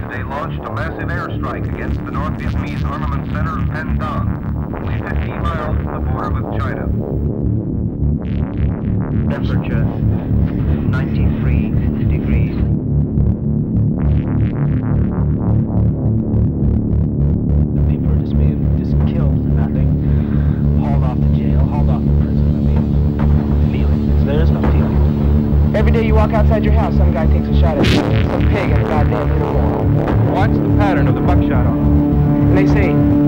Tuesday launched a massive airstrike against the North Vietnamese armament center of Pendang, only 15 miles from the border with China. Temperature 93 degrees. The people are just being killed and that thing hauled off to jail, hauled off to prison. I mean, feelings. There is no feeling. Every day you walk outside your house, some guy takes a shot at you. Some pig in a goddamn uniform. Watch the pattern of the buckshot on them. And they say,